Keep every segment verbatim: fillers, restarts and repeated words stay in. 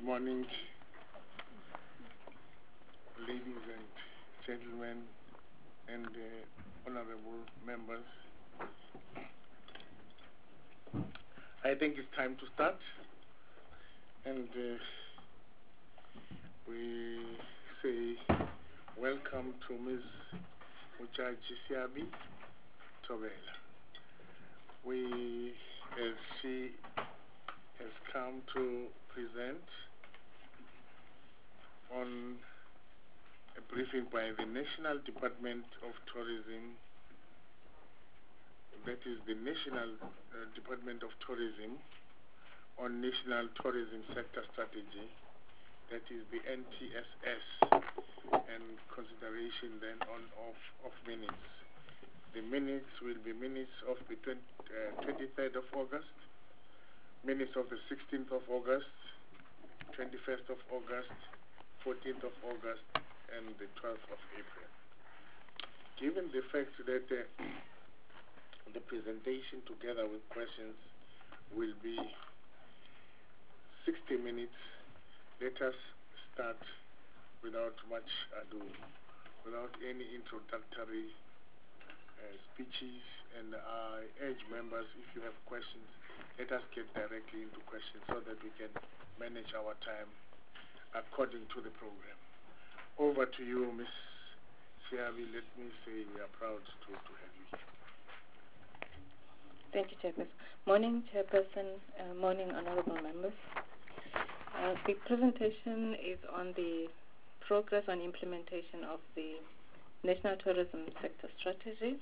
morning, ladies and gentlemen, and uh, honorable members. I think it's time to start, and uh, we say welcome to Miz Mojaji Siabi Tobela. We, as she has come to present on a briefing by the National Department of Tourism, that is the National uh, Department of Tourism, on National Tourism Sector Strategy, that is the N T S S, and consideration then on of, of minutes. The minutes will be minutes of the twenty-third of August, minutes of the sixteenth of August, twenty-first of August, fourteenth of August, and the twelfth of April. Given the fact that uh, the presentation together with questions will be sixty minutes, let us start without much ado, without any introductory uh, speeches, and I urge members, if you have questions, let us get directly into questions so that we can manage our time according to the program. Over to you, Miz Siabi. Let me say we are proud to, to have you here. Thank you, Chairperson. Morning, Chairperson. Uh, morning, honorable members. Uh, the presentation is on the progress on implementation of the National Tourism Sector Strategy.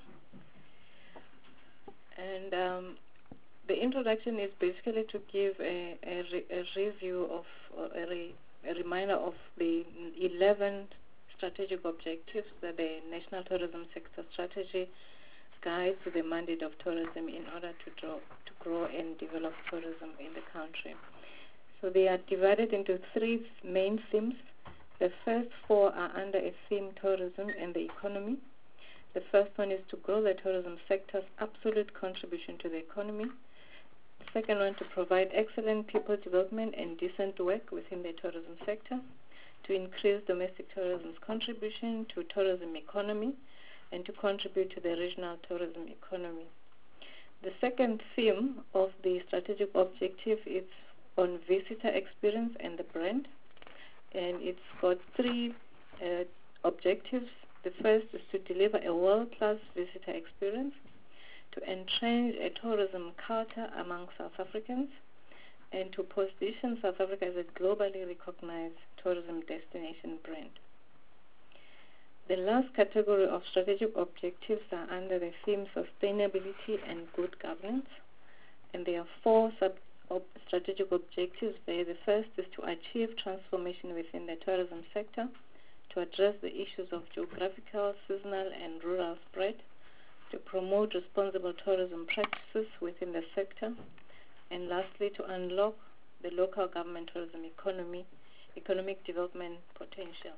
And um, the introduction is basically to give a, a, re, a review of, or a, re, a reminder of the eleven strategic objectives that the National Tourism Sector Strategy guides the mandate of tourism in order to, draw, to grow and develop tourism in the country. So they are divided into three main themes. The first four are under a theme, tourism and the economy. The first one is to grow the tourism sector's absolute contribution to the economy. The second one, to provide excellent people development and decent work within the tourism sector, to increase domestic tourism's contribution to tourism economy, and to contribute to the regional tourism economy. The second theme of the strategic objective is on visitor experience and the brand, and it's got three uh, objectives. The first is to deliver a world-class visitor experience, to entrench a tourism culture among South Africans, and to position South Africa as a globally recognized tourism destination brand. The last category of strategic objectives are under the theme sustainability and good governance, and there are four sub ob strategic objectives there. The first is to achieve transformation within the tourism sector, to address the issues of geographical, seasonal, and rural spread, to promote responsible tourism practices within the sector, and lastly, to unlock the local government tourism economy, economic development potential.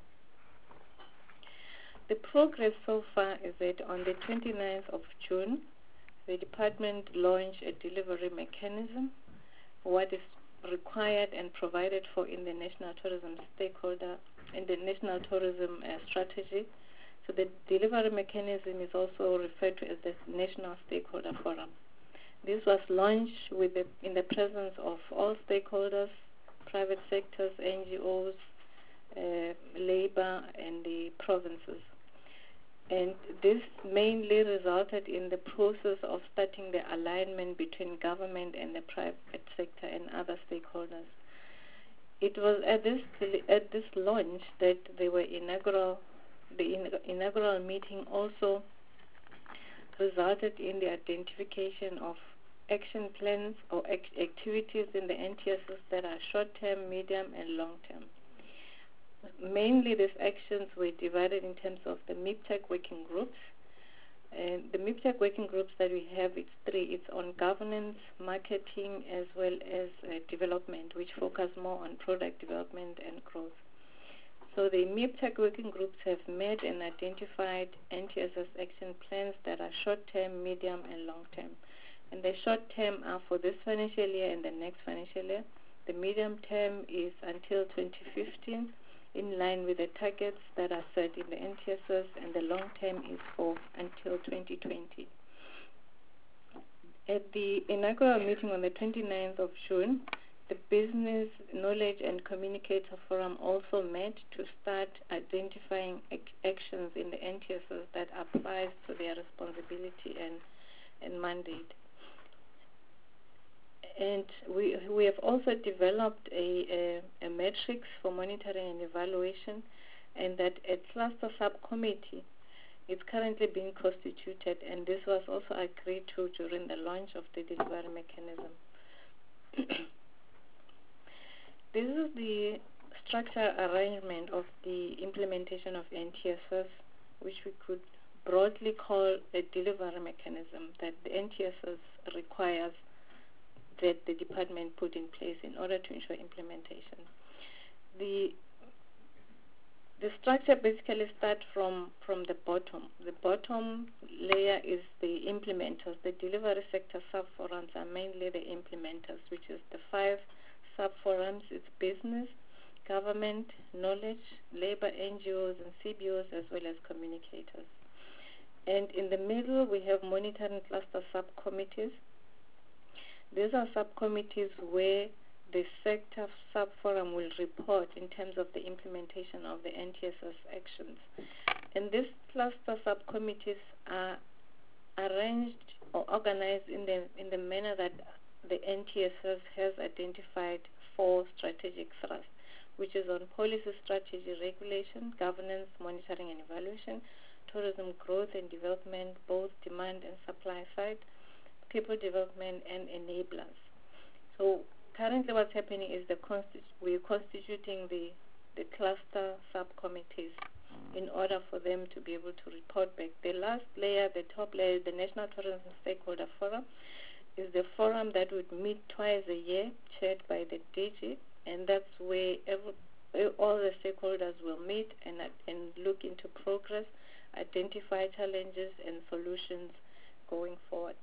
The progress so far is that on the twenty-ninth of June, the department launched a delivery mechanism, what is required and provided for in the National Tourism Stakeholder, in the National Tourism uh, Strategy. So the delivery mechanism is also referred to as the National Stakeholder Forum. This was launched with the, in the presence of all stakeholders, private sectors, N G Os, uh, labor, and the provinces. And this mainly resulted in the process of starting the alignment between government and the private sector and other stakeholders. It was at this at this launch that they were inaugural. The inaugural meeting also resulted in the identification of action plans or act activities in the N T S S that are short-term, medium, and long-term. Mainly, these actions were divided in terms of the MIPTEC working groups. And the MIPTEC working groups that we have, it's three. It's on governance, marketing, as well as uh, development, which focus more on product development and growth. So the MIPTEC working groups have met and identified N T S S action plans that are short-term, medium, and long-term. And the short-term are for this financial year and the next financial year. The medium term is until twenty fifteen, in line with the targets that are set in the N T S S, and the long term is for until twenty twenty. At the inaugural meeting on the twenty-ninth of June, the Business Knowledge and Communicator Forum also met to start identifying ac actions in the N T S S that applies to their responsibility and, and mandate. And we, we have also developed a, a, a matrix for monitoring and evaluation, and that a cluster subcommittee is currently being constituted, and this was also agreed to during the launch of the delivery mechanism. This is the structure arrangement of the implementation of N T S S, which we could broadly call a delivery mechanism that the N T S S requires that the department put in place in order to ensure implementation. The the structure basically starts from, from the bottom. The bottom layer is the implementers. The delivery sector sub-forums are mainly the implementers, which is the five sub-forums. It's business, government, knowledge, labor, N G Os, and C B Os, as well as communicators. And in the middle, we have monitoring cluster subcommittees. These are subcommittees where the sector sub-forum will report in terms of the implementation of the N T S S actions. And these cluster subcommittees are arranged or organized in the, in the manner that the N T S S has identified four strategic thrusts, which is on policy, strategy, regulation, governance, monitoring and evaluation, tourism growth and development, both demand and supply side, people development, and enablers. So currently what's happening is the constitu we're constituting the, the cluster subcommittees in order for them to be able to report back. The last layer, the top layer, the National Tourism Stakeholder Forum, is the forum that would meet twice a year, chaired by the D G, and that's where every, all the stakeholders will meet and, and look into progress, identify challenges and solutions going forward.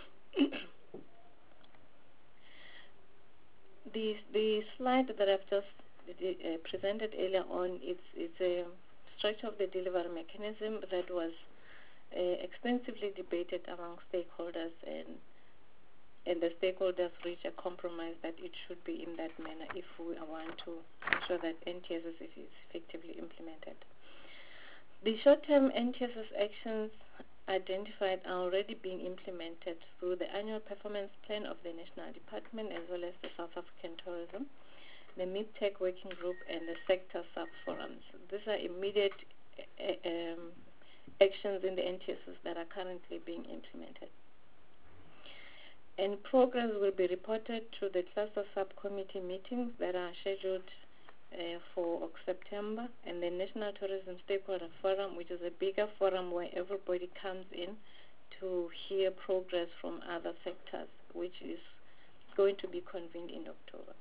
the, the slide that I've just uh, presented earlier on, it's, it's a structure of the delivery mechanism that was uh, extensively debated among stakeholders, and and the stakeholders reach a compromise that it should be in that manner if we want to ensure that N T S S is effectively implemented. The short-term N T S S actions identified are already being implemented through the annual performance plan of the National Department, as well as the South African Tourism, the MIPTEC Working Group, and the sector sub-forums. These are immediate uh, um, actions in the N T S S that are currently being implemented. And progress will be reported to the cluster subcommittee meetings that are scheduled uh, for September, and the National Tourism Stakeholder Forum, which is a bigger forum where everybody comes in to hear progress from other sectors, which is going to be convened in October.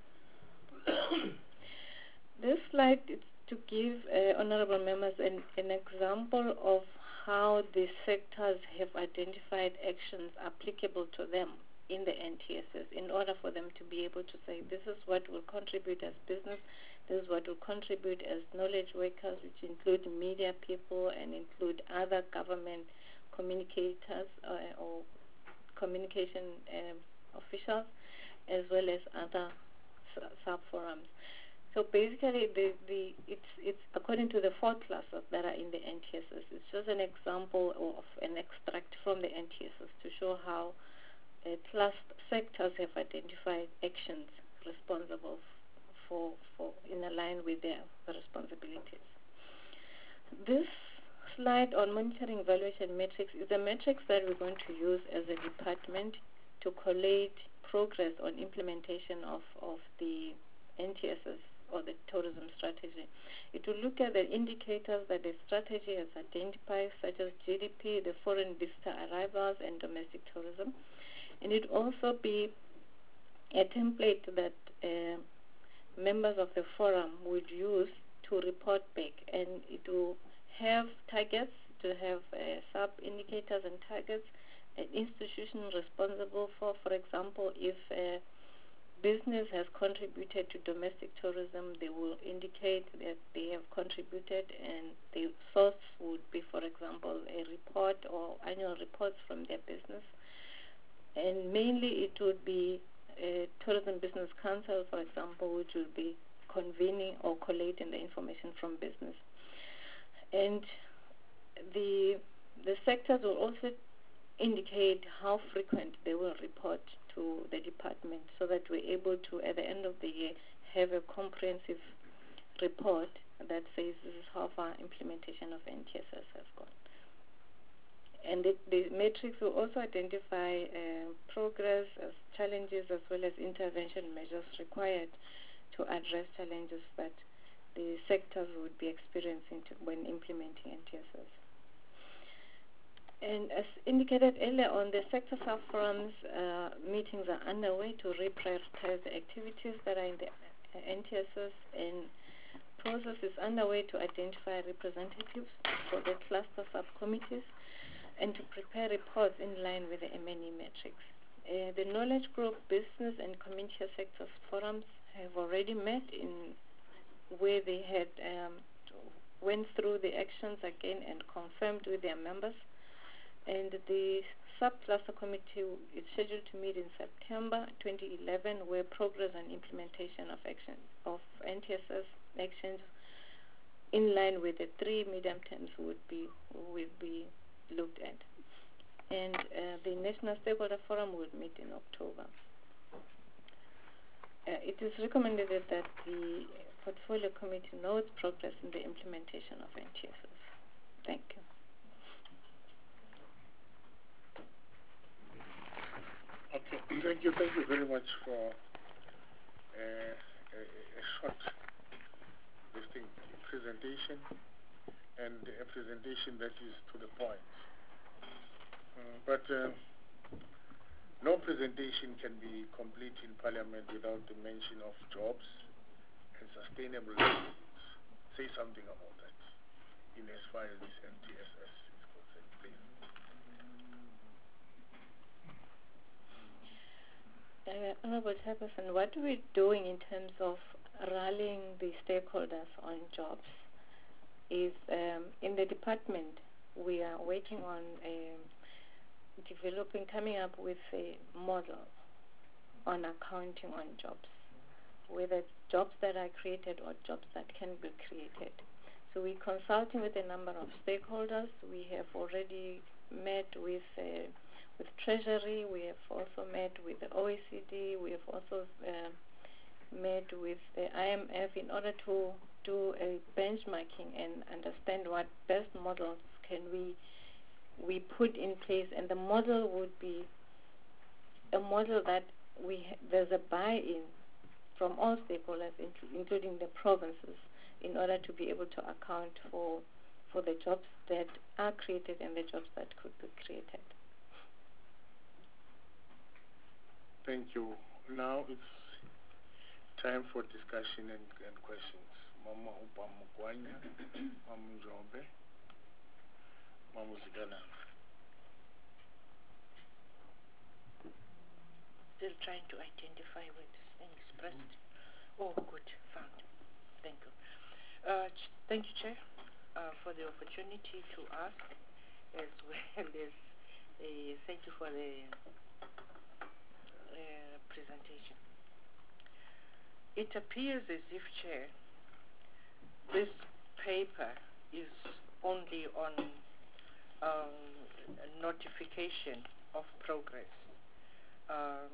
This slide is to give uh, honorable members an, an example of how the sectors have identified actions applicable to them in the N T S S in order for them to be able to say, this is what will contribute as business, this is what will contribute as knowledge workers, which include media people and include other government communicators uh, or communication um, officials, as well as other sub-forums. So basically, the, the, it's, it's according to the four classes that are in the N T S S. It's just an example of an extract from the N T S S to show how uh, class sectors have identified actions responsible for, for in line with their responsibilities. This slide on monitoring evaluation metrics is a matrix that we're going to use as a department to collate progress on implementation of, of the N T S S or the tourism strategy. It will look at the indicators that the strategy has identified, such as G D P, the foreign visitor arrivals, and domestic tourism. And it will also be a template that uh, members of the forum would use to report back, and it will have targets, to have uh, sub-indicators and targets, an institution responsible for, for example, if uh, business has contributed to domestic tourism, they will indicate that they have contributed, and the source would be, for example, a report or annual reports from their business. And mainly it would be a Tourism Business Council, for example, which will be convening or collating the information from business. And the the sectors will also indicate how frequent they will report to the department, so that we're able to, at the end of the year, have a comprehensive report that says this is how far implementation of N T S S has gone. And the, the matrix will also identify uh, progress, as challenges, as well as intervention measures required to address challenges that the sectors would be experiencing to, when implementing N T S S. And as indicated earlier on, the sector forums uh, meetings are underway to reprioritize the activities that are in the uh, N T S S, and process is underway to identify representatives for the cluster subcommittees and to prepare reports in line with the M N E metrics. Uh, the knowledge group, business and community sector forums have already met in where they had um, went through the actions again and confirmed with their members. And the subcluster committee is scheduled to meet in September twenty eleven, where progress and implementation of action of N T S S actions in line with the three medium terms would be would be looked at. And uh, the National Stakeholder Forum will meet in October. Uh, it is recommended that the Portfolio Committee notes progress in the implementation of N T S S. Thank you. Okay, thank you, thank you very much for uh, a, a short distinct presentation, and a presentation that is to the point. Uh, but uh, no presentation can be complete in Parliament without the mention of jobs and sustainable livelihoods. Say something about that in as far as this N T S S is concerned, please. Uh, Honorable Chairperson, what are we doing in terms of rallying the stakeholders on jobs is um, in the department we are working on um, developing, coming up with a model on accounting on jobs, whether jobs that are created or jobs that can be created. So we're consulting with a number of stakeholders. We have already met with uh, with Treasury. We have also met with the O E C D. We have also uh, met with the I M F in order to do a benchmarking and understand what best models can we we put in place. And the model would be a model that we ha there's a buy-in from all stakeholders, including the provinces, in order to be able to account for for the jobs that are created and the jobs that could be created. Thank you. Now it's time for discussion and, and questions. Mama Upamugwanya, Mama Njobe, Mama Zigana. Still trying to identify where this thing is pressed. Oh, good, found. Thank you. Uh, ch thank you, Chair, uh, for the opportunity to ask, as well as uh, thank you for the uh, presentation. It appears as if, Chair, this paper is only on um, notification of progress um,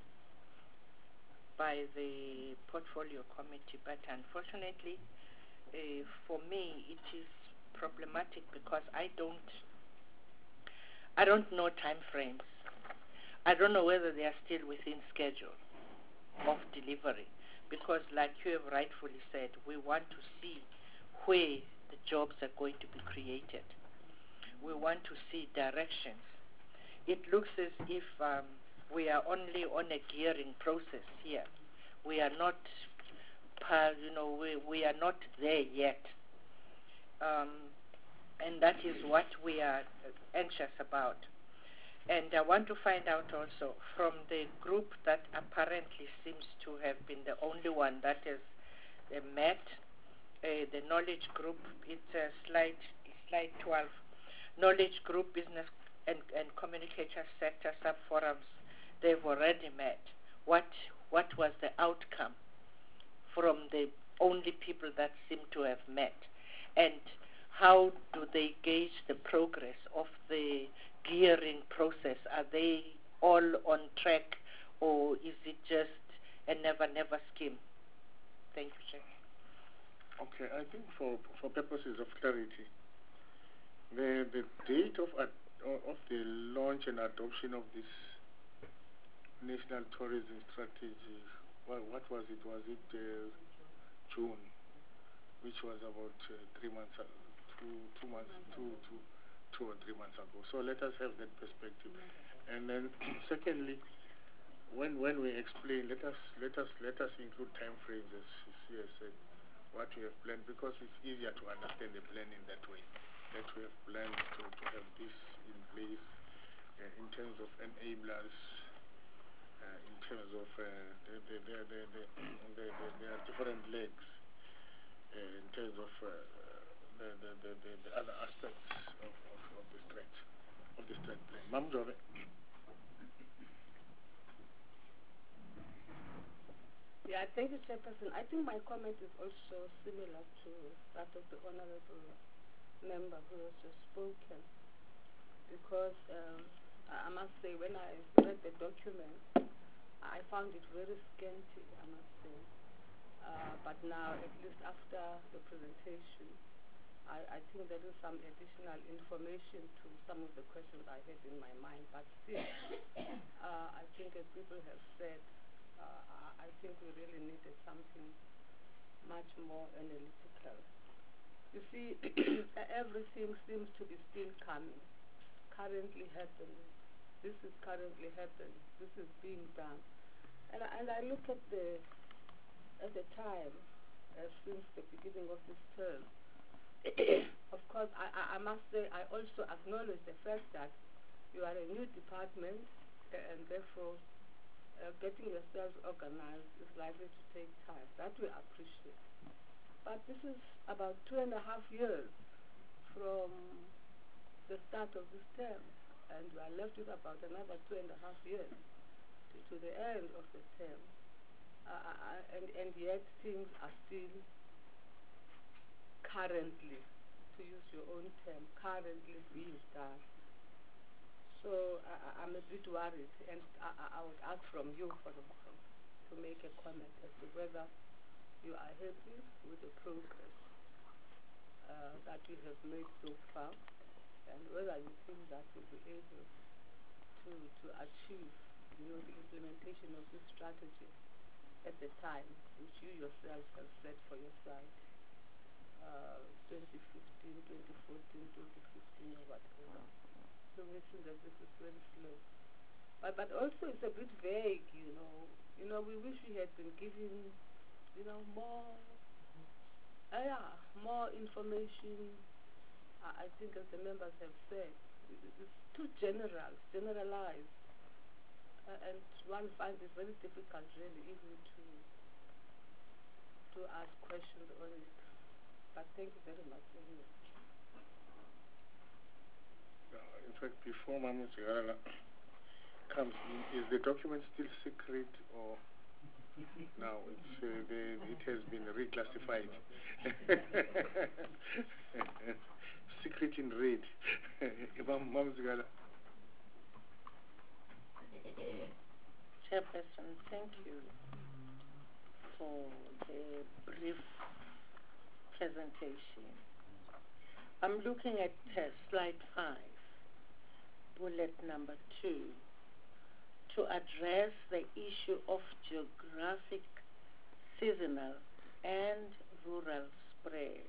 by the Portfolio Committee, but unfortunately, uh, for me, it is problematic because I don't, I don't know time frames. I don't know whether they are still within schedule of delivery, because like you have rightfully said, we want to see where the jobs are going to be created. We want to see directions. It looks as if um, we are only on a gearing process here. We are not, you know, we, we are not there yet. Um, and that is what we are anxious about. And I want to find out also from the group that apparently seems to have been the only one that has uh, met, uh, the knowledge group, it's uh, slide, slide twelve, knowledge group, business and, and communication sector sub-forums, they've already met. What, what was the outcome from the only people that seem to have met? And how do they gauge the progress of the gearing process? Are they all on track, or is it just a never-never scheme? Thank you, Chair. Okay, I think for for purposes of clarity, the the date of ad, of the launch and adoption of this national tourism strategy, well, what was it? Was it uh, June, which was about uh, three months, uh, two two months, two two two or three months ago. So let us have that perspective. And then, secondly, when when we explain, let us let us let us include time frames, as she has said, what we have planned, because it's easier to understand the plan in that way. That we have planned to, to have this in place uh, in terms of enablers, uh, in terms of uh, the, the, the, the, the, the, the, there are different legs uh, in terms of uh, the, the, the, the, the other aspects of, of, of the stretch of the stretch plan. Mam Jobe. Yeah, thank you, Chairperson. I think my comment is also similar to that of the honorable member who has just spoken, because um, I must say, when I read the document, I found it very scanty, I must say. Uh, but now, at least after the presentation, I, I think there is some additional information to some of the questions I had in my mind. But still, uh, I think as people have said, uh, I think we really needed something much more analytical. You see, everything seems to be still coming, currently happening. This is currently happening. This is being done. And, and I look at the at the time, uh, since the beginning of this term. Of course, I, I, I must say I also acknowledge the fact that you are a new department, uh, and therefore uh, getting yourselves organized is likely to take time. That we appreciate. But this is about two and a half years from the start of this term, and we are left with about another two and a half years to, to the end of the term. Uh, and, and yet things are still currently, to use your own term, currently being done. So I, I'm a bit worried, and I, I would ask from you for the, to make a comment as to whether you are happy with the progress uh, that you have made so far, and whether you think that you'll be able to, to achieve, you know, the implementation of this strategy at the time which you yourself have set for your side, uh, twenty fifteen, twenty fourteen, twenty fifteen, or whatever. So we think that this is very slow. But, but also it's a bit vague, you know. You know, we wish we had been given, you know, more, uh, yeah, more information. I, I think, as the members have said, it's too general, generalized. Uh, and one finds it very difficult, really, even to to ask questions on it. But thank you very much. Anyway. Uh, in fact, before Mama Sigarala comes in, is the document still secret, or now it's uh, the, it has been reclassified? Secret in red. Mama Sigarala. Chairperson, thank you for the brief presentation. I'm looking at uh, slide five, bullet number two, to address the issue of geographic, seasonal, and rural spread.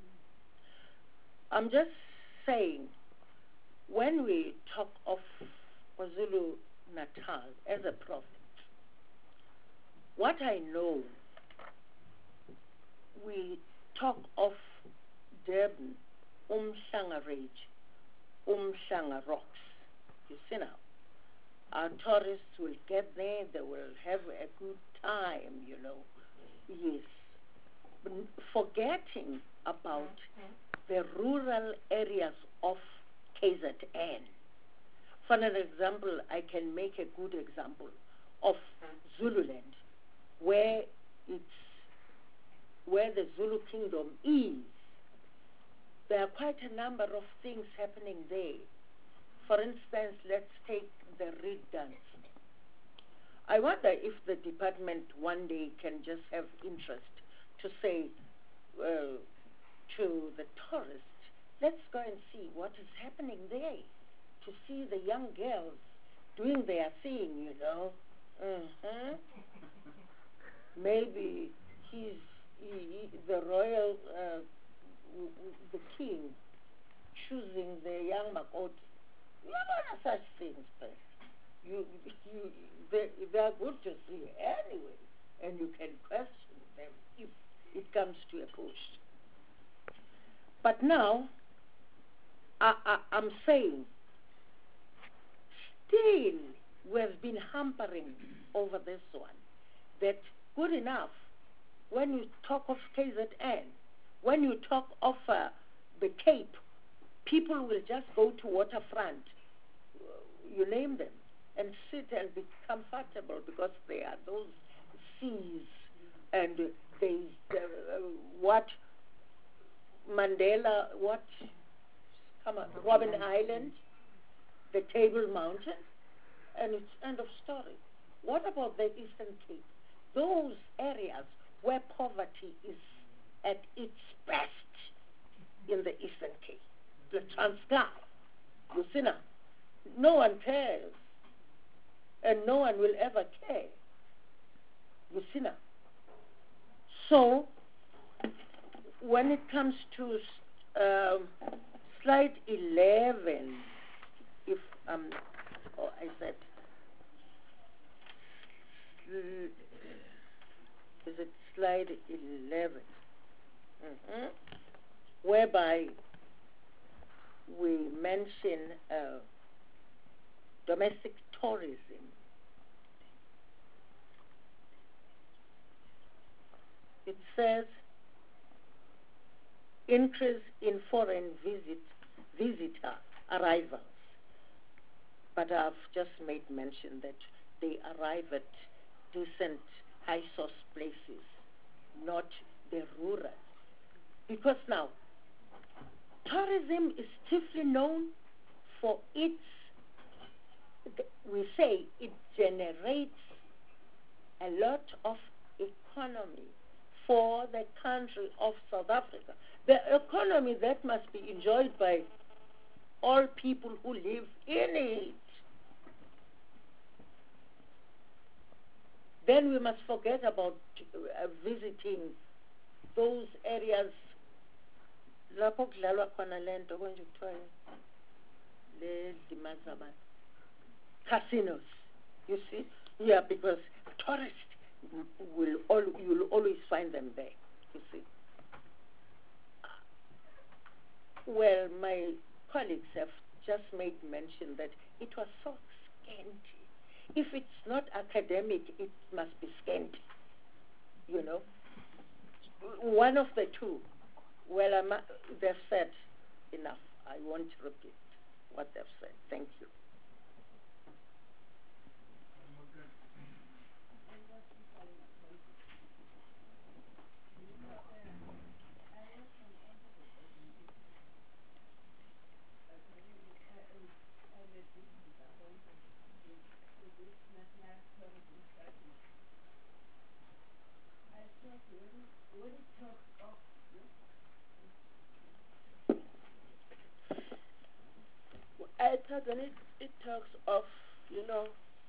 I'm just saying, when we talk of KwaZulu Natal as a province, what I know, we talk of Durban, Umhlanga Ridge, Umhlanga Rocks. You see now, our tourists will get there, they will have a good time, you know. Yes. N- Forgetting about the rural areas of K Z N. For an example, I can make a good example of Zululand, where it's where the Zulu kingdom is. There are quite a number of things happening there. For instance, let's take the reed dance. I wonder if the department one day can just have interest to say uh, to the tourists, let's go and see what is happening there, to see the young girls doing their thing, you know. Uh-huh. Maybe he's he, he, the royal, uh, w- w- the king, choosing the young Makoti. You know such things, but you, you, they, they are good to see anyway, and you can question them if it comes to a push. But now, I, I, I'm saying, still we have been hampering over this one, that good enough, when you talk of K Z N, when you talk of uh, the Cape, people will just go to waterfront, you name them, and sit and be comfortable because there are those seas and there's uh, what Mandela, what, come on, Robben Island, the Table Mountain, and it's end of story. What about the Eastern Cape? Those areas where poverty is at its best in the Eastern Cape, the Transkei, you see now, no one cares, and no one will ever care, you see now. So, when it comes to um, slide eleven, if um, oh, I said, mm, is it slide eleven? Mm-hmm. Whereby we mention uh, domestic tourism. It says increase in foreign visit visitor arrivals. But I've just made mention that they arrive at decent high source places, not the rural. Because now, tourism is chiefly known for its, we say, it generates a lot of economy for the country of South Africa. The economy that must be enjoyed by all people who live in it. Then we must forget about uh, visiting those areas. Lapho kudlalwa khona lento konje kuthiwa le limaza abantu. Casinos, you see, yeah, because tourists will all you will always find them there. You see. Well, my colleagues have just made mention that it was so scanty. If it's not academic, it must be scanty. You know, one of the two. Well, I'm, they've said enough. I won't repeat what they've said. Thank you. I thought when it, it talks of, you know,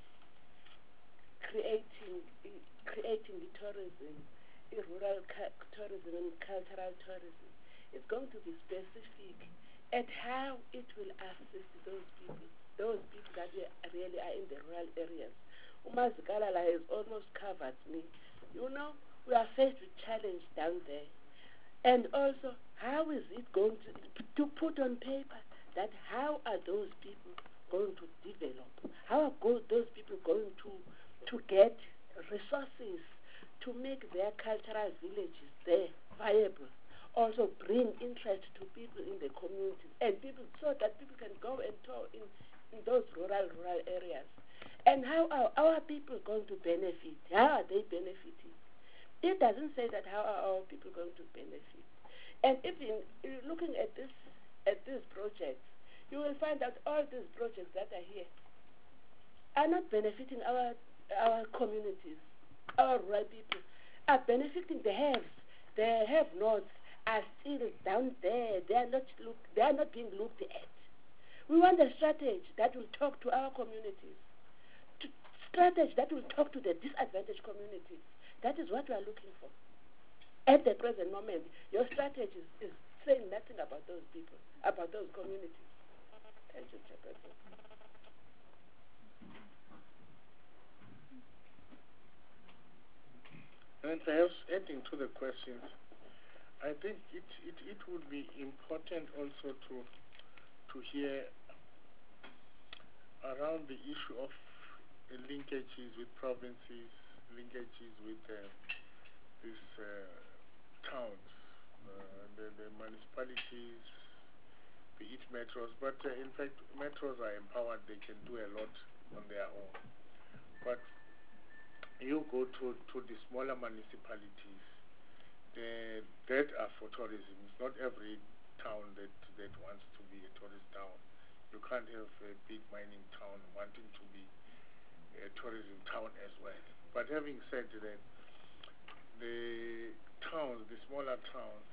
creating creating the tourism, the rural cu- tourism and cultural tourism, it's going to be specific at how it will assist those people, those people that really are in the rural areas. Umazikalala has almost covered me. You know, we are faced with challenge down there. And also, how is it going to, to put on paper that how are those people going to develop? How are go- those people going to, to get resources to make their cultural villages there viable? Also bring interest to people in the community and people so that people can go and talk in, in those rural rural areas. And how are our people going to benefit? How are they benefiting? It doesn't say that how are our people going to benefit. And even looking at this at these projects, you will find that all these projects that are here are not benefiting our our communities. Our rural people are benefiting the haves. The have-nots are still down there. They are not look. They are not being looked at. We want a strategy that will talk to our communities. To strategy that will talk to the disadvantaged communities. That is what we are looking for. At the present moment, your strategy is, is saying nothing about those people, about those communities. Thank you, Chairperson. And perhaps adding to the questions, I think it, it, it would be important also to to hear around the issue of uh, linkages with provinces, linkages with uh, these uh, towns, uh, the, the municipalities, be it metros. But uh, in fact, metros are empowered; they can do a lot on their own. But you go to, to the smaller municipalities, the, that are for tourism. It's not every town that, that wants to be a tourist town. You can't have a big mining town wanting to be a tourism town as well. But having said that, the towns, the smaller towns,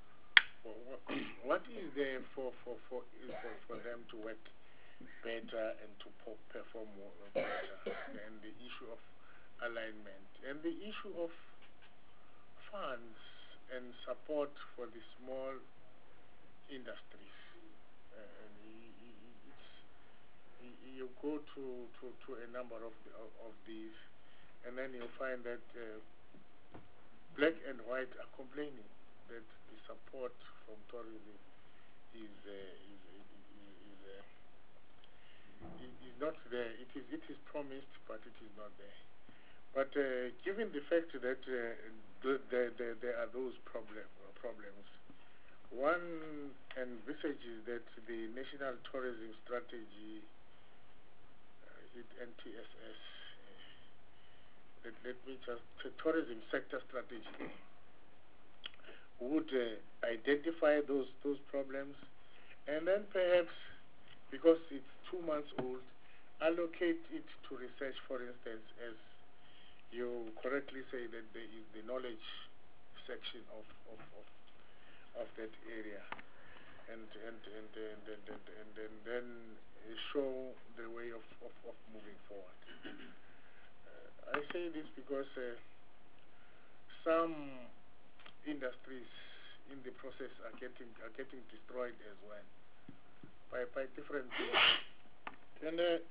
what is there for, for, for, for, for them to work better and to perform more, better? And the issue of alignment and the issue of funds and support for the small industries. Uh, and it's, you go to, to, to a number of, the, of these, and then you find that uh, black and white are complaining that the support from tourism is uh, is is, is, uh, is not there. It is it is promised, but it is not there. But uh, given the fact that uh, the, the, the, there are those problem, uh, problems, one envisages that the National Tourism Strategy, uh, N T S S, uh, let, let me just, the tourism sector strategy, would uh, identify those, those problems, and then perhaps, because it's two months old, allocate it to research, for instance, as you correctly say that there is the knowledge section of of, of, of that area, and and and and and, and, and, and then show the way of, of, of moving forward. Uh, I say this because uh, some industries in the process are getting are getting destroyed as well by by different things, and. Uh,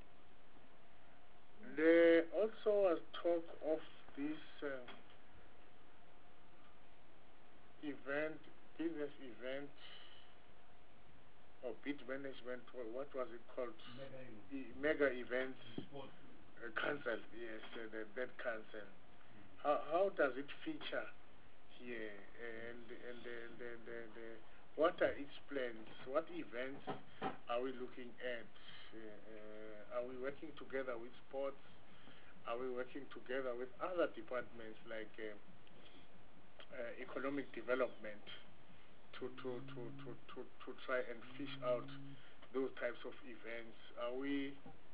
There also was talk of this uh, event, business event, or bid management, or what was it called? Mega, e mega events. Uh, council, yes, uh, that, that council. Mm-hmm. How how does it feature here? And and the, the, the, the, what are its plans? What events are we looking at? Uh, uh, are we working together with sports? Are we working together with other departments like uh, uh, economic development to, to, to, to, to, to try and fish out those types of events? Are we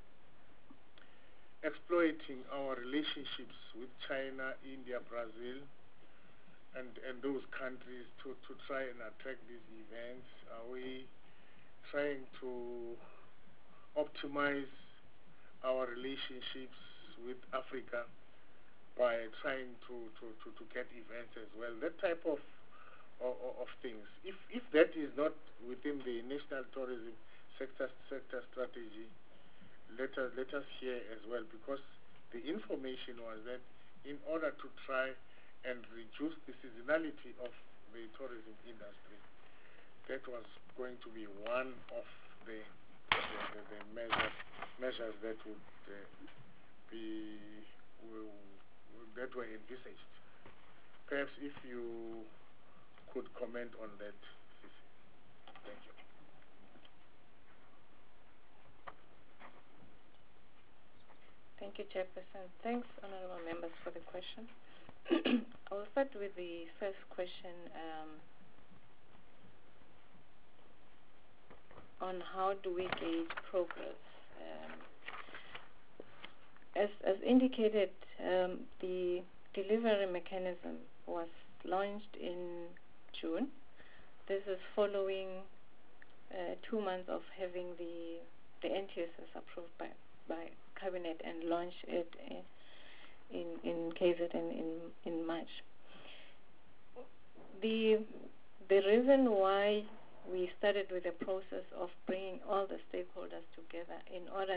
exploiting our relationships with China, India, Brazil, and, and those countries to, to try and attract these events? Are we trying to optimize our relationships with Africa by trying to, to, to, to get events as well? That type of, of of things. If if that is not within the national tourism sector sector strategy, let us let us hear as well, because the information was that in order to try and reduce the seasonality of the tourism industry, that was going to be one of the the, the measure, measures that would uh, be will, will, that were envisaged. Perhaps if you could comment on that, Sisi. Thank you. Thank you, Chairperson. Thanks, honorable members, for the question. I will start with the first question um, on how do we gauge progress. Um, as, as indicated, um, the delivery mechanism was launched in June. This is following uh, two months of having the, the N T S S approved by, by Cabinet and launched it uh, in, in K Z N in, in March. The, the reason why we started with the process of bringing all the stakeholders together in order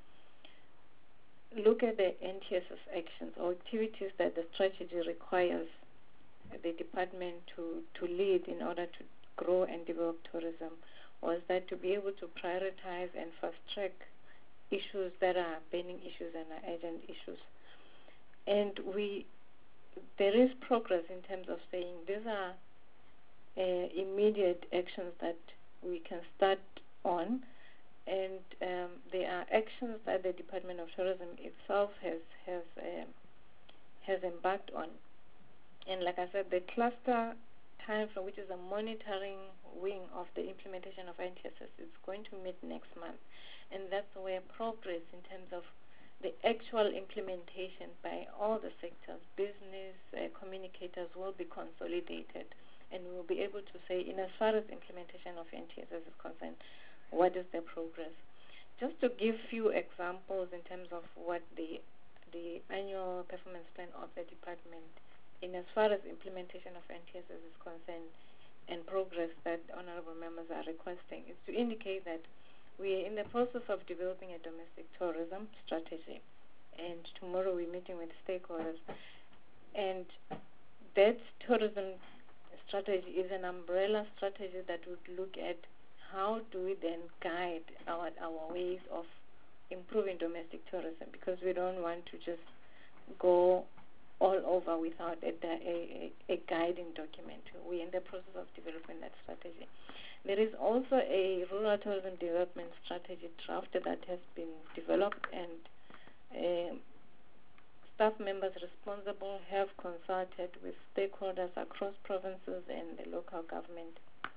to look at the N T S S actions or activities that the strategy requires the department to, to lead in order to grow and develop tourism, was that to be able to prioritize and fast-track issues that are burning issues and are urgent issues. And we, there is progress in terms of saying these are uh, immediate actions that we can start on, and um, there are actions that the Department of Tourism itself has has um, has embarked on. And like I said, the cluster time frame, which is a monitoring wing of the implementation of N T S S, is going to meet next month, and that's where progress in terms of the actual implementation by all the sectors, business, uh, communicators, will be consolidated, and we will be able to say, in as far as implementation of N T S S is concerned, what is the progress. Just to give few examples in terms of what the the annual performance plan of the department, in as far as implementation of N T S S is concerned, and progress that honorable members are requesting, is to indicate that we are in the process of developing a domestic tourism strategy, and tomorrow we're meeting with stakeholders. And that tourism strategy is an umbrella strategy that would look at how do we then guide our, our ways of improving domestic tourism, because we don't want to just go all over without a, a, a guiding document. We're in the process of developing that strategy. There is also a rural tourism development strategy draft that has been developed, and uh, staff members responsible have consulted with stakeholders across provinces and the local government.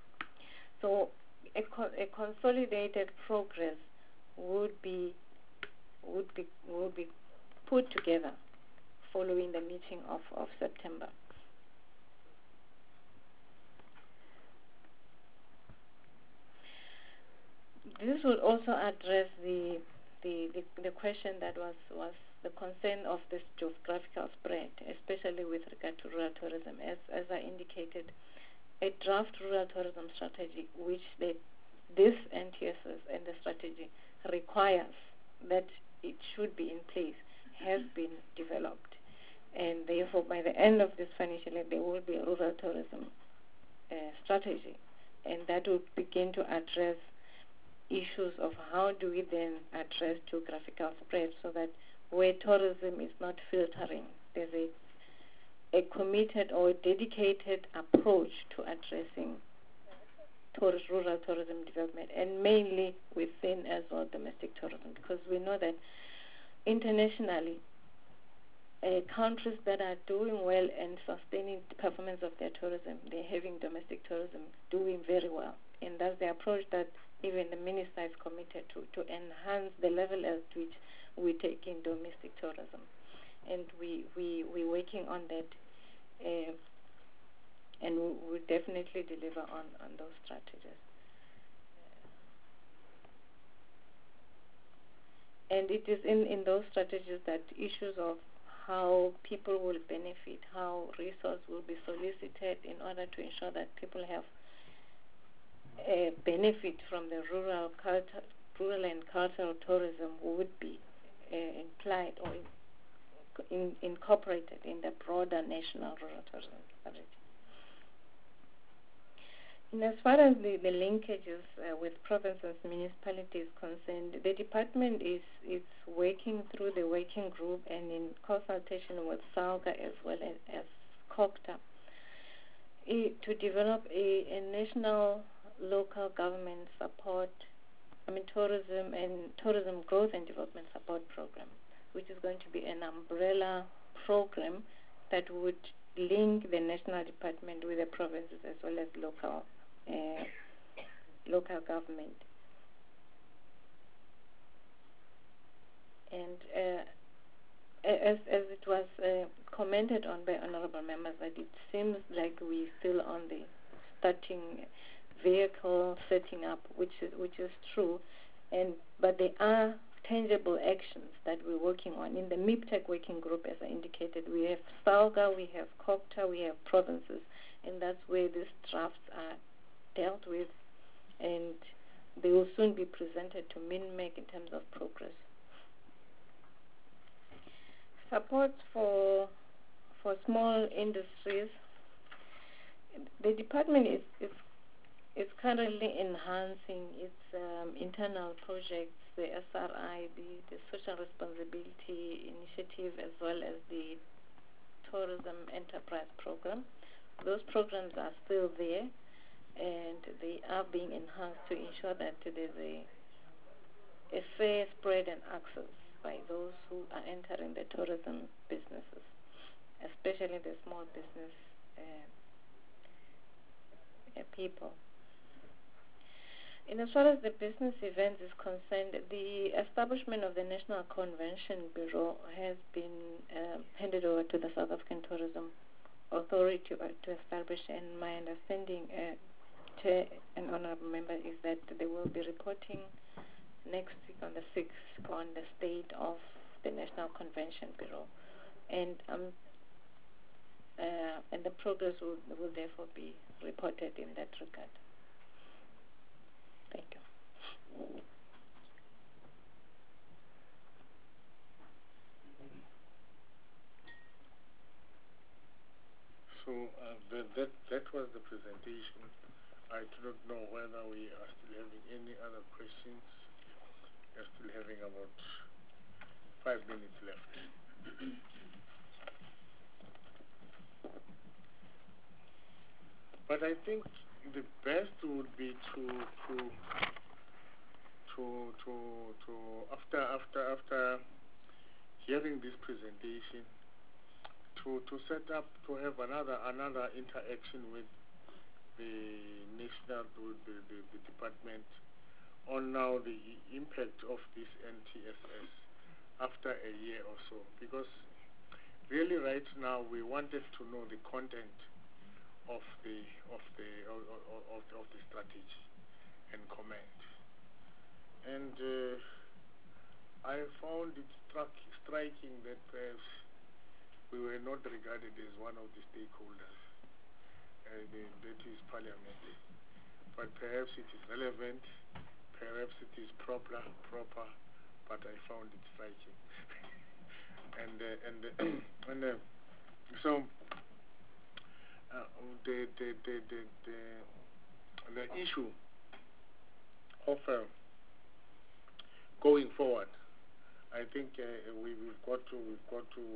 So a, co a consolidated progress would be would be would be put together following the meeting of, of September. This will also address the, the, the, the question that was, was the concern of this geographical spread, especially with regard to rural tourism. As, as I indicated, a draft rural tourism strategy, which the, this N T S S and the strategy requires that it should be in place, has been developed. And therefore, by the end of this financial year, there will be a rural tourism uh, strategy, and that will begin to address issues of how do we then address geographical spread, so that where tourism is not filtering, there's a, a committed or a dedicated approach to addressing tourist, rural tourism development, and mainly within as well domestic tourism, because we know that internationally, Uh, countries that are doing well and sustaining the performance of their tourism, they're having domestic tourism doing very well. And that's the approach that even the minister is committed to, to enhance the level at which we take in domestic tourism. And we, we, we're working on that, uh, and we will definitely deliver on, on those strategies. And it is in, in those strategies that issues of how people will benefit, how resources will be solicited in order to ensure that people have a benefit from the rural culture, rural and cultural tourism would be uh, implied or in, in, incorporated in the broader national rural tourism strategy. And as far as the, the linkages uh, with provinces and municipalities concerned, the department is, is working through the working group and in consultation with SALGA as well as, as COGTA to develop a, a national local government support, I mean tourism and tourism growth and development support program, which is going to be an umbrella program that would link the national department with the provinces as well as local uh, local government. And uh, as, as it was uh, commented on by honorable members, that it seems like we're still on the starting vehicle setting up, which is, which is true, and but there are tangible actions that we're working on. In the MIPTEC working group, as I indicated, we have SALGA, we have COGTA, we have provinces, and that's where these drafts are dealt with, and they will soon be presented to MINMEC in terms of progress. Support for for small industries. The department is is, is currently enhancing its um, internal projects, the S R I, the, the Social Responsibility Initiative, as well as the Tourism Enterprise Program. Those programs are still there, and they are being enhanced to ensure that there's a, a fair spread and access by those who are entering the tourism businesses, especially the small business uh, uh, people. In as far as the business events is concerned, the establishment of the National Convention Bureau has been uh, handed over to the South African Tourism Authority to, uh, to establish, and my understanding, uh, Chair and Honourable Member, is that they will be reporting next week on the sixth on the state of the National Convention Bureau, and um, uh, and the progress will, will therefore be reported in that regard. Thank you. So uh, that, that that was the presentation. I do not know whether we are still having any other questions. We are still having about five minutes left. But I think the best would be to to to to to after after after hearing this presentation, to to set up to have another another interaction with the national with the, the, the department on now the impact of this N T S S after a year or so, because really right now we wanted to know the content of the of the of, of, of the strategy and comment, and uh, I found it struck, striking that perhaps we were not regarded as one of the stakeholders, uh, the, that is Parliament, but perhaps it is relevant, perhaps it is proper proper but I found it striking. and uh, and uh, and uh, so uh, the, the, the, the, the, the issue of uh, going forward, I think uh, we, we've got to we've got to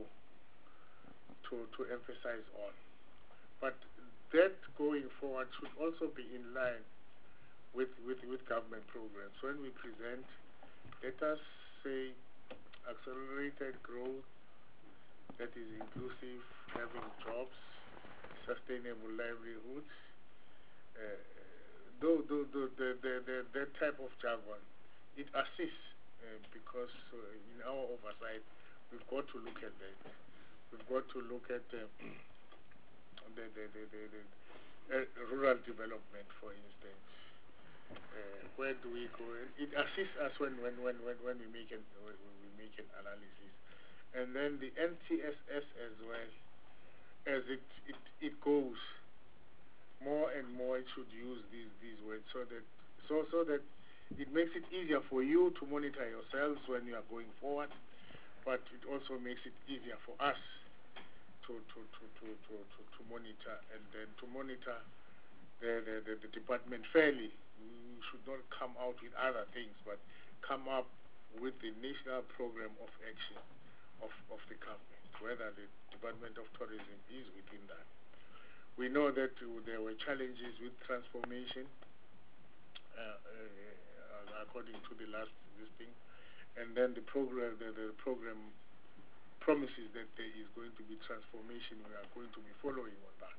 to to emphasize on. But that going forward should also be in line with with, with government programs. When we present, let us say accelerated growth that is inclusive, having jobs, sustainable livelihoods. Uh, though, though, though the, the, the, that type of jargon, it assists uh, because uh, in our oversight, we've got to look at that. We've got to look at uh, the, the, the, the, the uh, rural development, for instance. Uh, where do we go? It assists us when, when, when, when, when we make an when we make an analysis, and then the N T S S as well, as it it, it goes more and more, it should use these these words so that so so that it makes it easier for you to monitor yourselves when you are going forward, but it also makes it easier for us to to to to to, to, to monitor and then to monitor the, the, the, the department fairly. We should not come out with other things, but come up with the national program of action of, of the government, whether the Department of Tourism is within that. We know that uh, there were challenges with transformation, uh, uh, according to the last listing, and then the program, the, the program promises that there is going to be transformation. We are going to be following on that.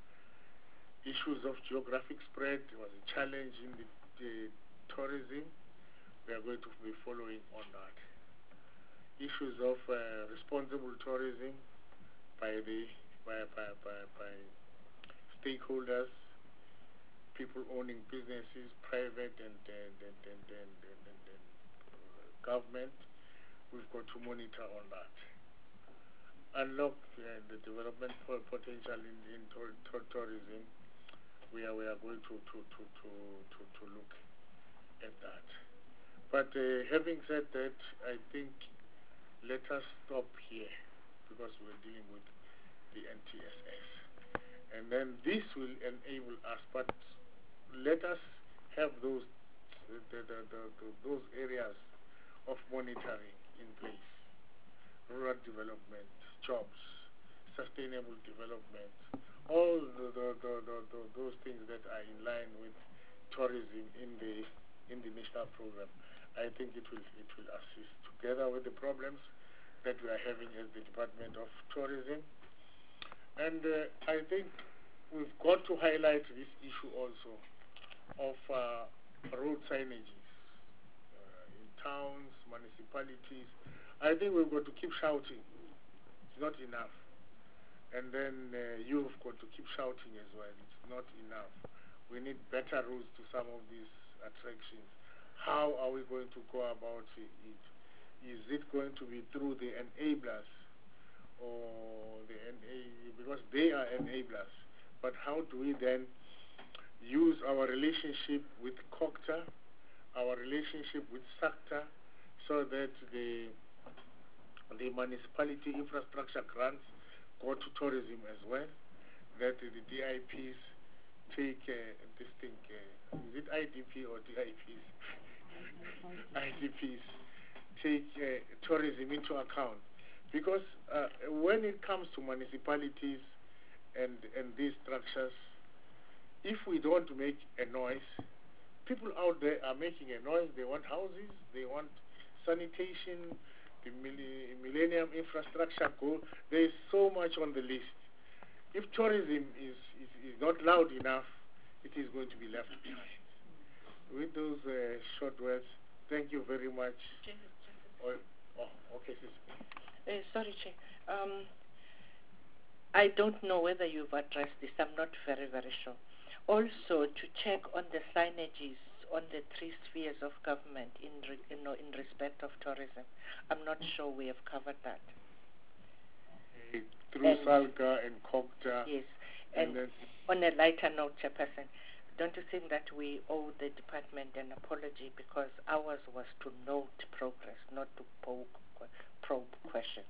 Issues of geographic spread was a challenge in the, the tourism. We are going to be following on that. Issues of uh, responsible tourism by the by, by, by, by stakeholders, people owning businesses, private and, and, and, and, and, and, and, and uh, government. We've got to monitor on that. Unlock uh, the development potential in, in tour, tour, tourism. We are we are going to to to to to, to look at that. But uh, having said that, I think let us stop here because we're dealing with the N T S S, and then this will enable us. But let us have those the, the, the, the, those areas of monitoring in place: rural development, jobs, sustainable development. All the, the, the, the, the, those things that are in line with tourism in the in the national program, I think it will it will assist together with the problems that we are having as the Department of Tourism. And uh, I think we've got to highlight this issue also of uh, road signages uh, in towns, municipalities. I think we've got to keep shouting. It's not enough. And then uh, you've got to keep shouting as well. It's not enough. We need better routes to some of these attractions. How are we going to go about it? Is it going to be through the enablers or the N A, because they are enablers? But how do we then use our relationship with COGTA, our relationship with SACTA, so that the the municipality infrastructure grants go to tourism as well, that the D I Ps take uh, this thing, uh, is it I D P or D I Ps? I D Ps take uh, tourism into account. Because uh, when it comes to municipalities and, and these structures, if we don't make a noise, people out there are making a noise. They want houses, they want sanitation, the Millennium Infrastructure Goal. There is so much on the list. If tourism is, is, is not loud enough, it is going to be left behind. With those uh, short words, thank you very much. Oh, oh, okay, uh, sorry, Chair. Um, I don't know whether you've addressed this. I'm not very, very sure. Also, to check on the signages on the three spheres of government in, re, you know, in respect of tourism. I'm not sure we have covered that. Okay. Through SALGA and COGTA. Yes. And, and on a lighter note, Chairperson, don't you think that we owe the department an apology, because ours was to note progress, not to poke, probe questions?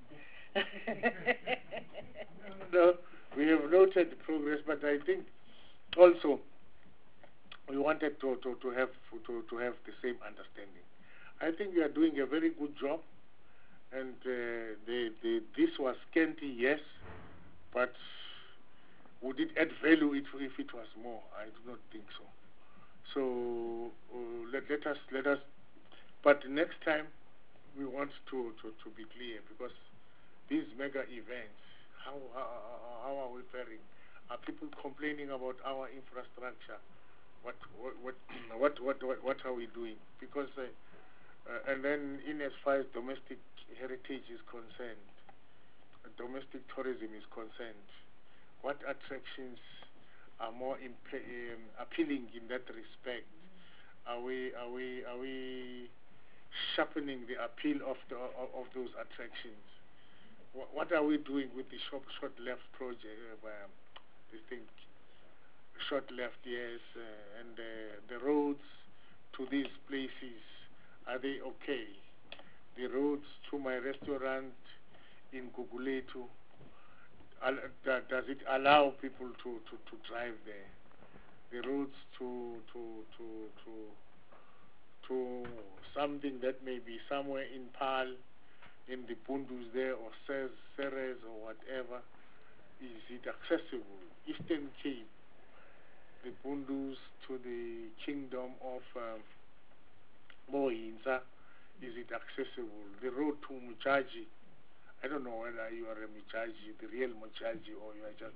No, we have noted progress, but I think also we wanted to, to, to have to, to have the same understanding. I think we are doing a very good job, and uh, the, the, this was scanty, yes, but would it add value if, if it was more? I do not think so. So uh, let, let us let us. But next time we want to, to, to be clear, because these mega events, how, how how are we faring? Are people complaining about our infrastructure? What what what what what what, what are we doing? Because uh, uh, and then in as far as domestic heritage is concerned, uh, domestic tourism is concerned, what attractions are more imp- um, appealing in that respect? Are we are we are we sharpening the appeal of the of, of those attractions? What, what are we doing with the short short left project? Uh, um, this thing. Short left, yes, uh, and uh, the roads to these places, are they okay? The roads to my restaurant in Guguletu, does it allow people to, to, to drive there? the roads to to to to to something that may be somewhere in Paarl, in the Pundus there, or Ceres, Ceres or whatever. Is it accessible? Eastern Cape, the Pundus to the kingdom of um, Mohinsa, is it accessible? The road to Muchaji, I don't know whether you are a Muchaji, the real Muchaji, or you are just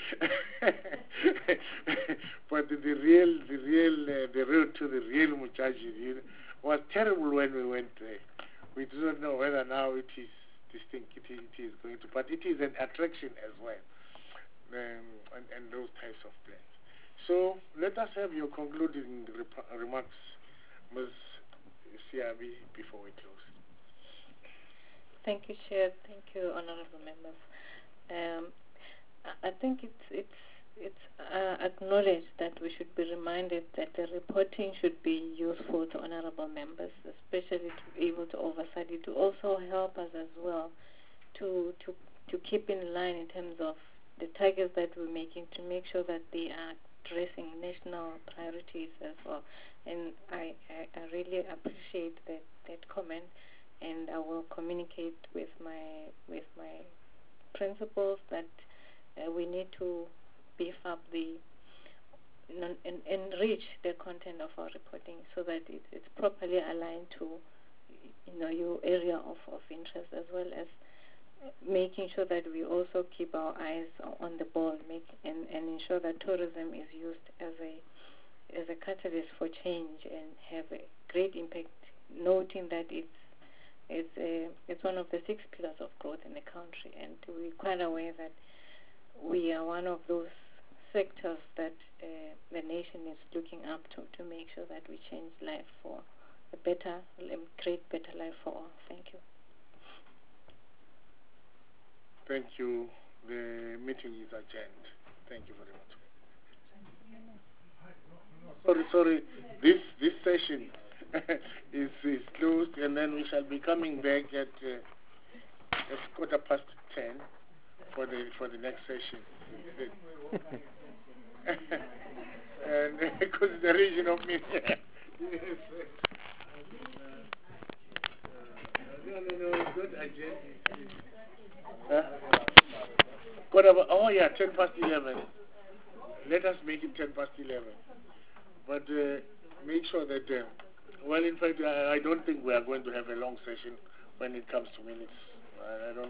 a but the real, the real, uh, the road to the real Muchaji was terrible when we went there. We do not know whether now it is distinct, it is, it is going to, but it is an attraction as well, um, and, and those types of plans. So let us have your concluding rep- remarks, Miz Siabi, before we close. Thank you, Chair. Thank you, honourable members. Um, I think it's it's it's uh, acknowledged that we should be reminded that the reporting should be useful to honourable members, especially to be able to oversight it, to also help us as well to to to keep in line in terms of the targets that we're making, to make sure that they are addressing national priorities as well. And I, I, I really appreciate that, that comment, and I will communicate with my with my principals that uh, we need to beef up the and enrich the content of our reporting so that it, it's properly aligned to, you know, your area of, of interest, as well as making sure that we also keep our eyes on the ball, make and, and ensure that tourism is used as a as a catalyst for change and have a great impact, noting that it's it's a, it's one of the six pillars of growth in the country, and we're quite aware that we are one of those sectors that uh, the nation is looking up to to make sure that we change life for a better, create better life for all. Thank you. Thank you. The meeting is adjourned. Thank you very much. Sorry, sorry. This this session is, is closed, and then we shall be coming back at uh, at quarter past ten for the for the next session. And uh, consideration of me. Yes. No, no, no. It's not agenda. Huh? Quarter, oh yeah, ten past eleven. Let us make it ten past eleven. But uh, make sure that, uh, well, in fact, I, I don't think we are going to have a long session when it comes to minutes. I, I don't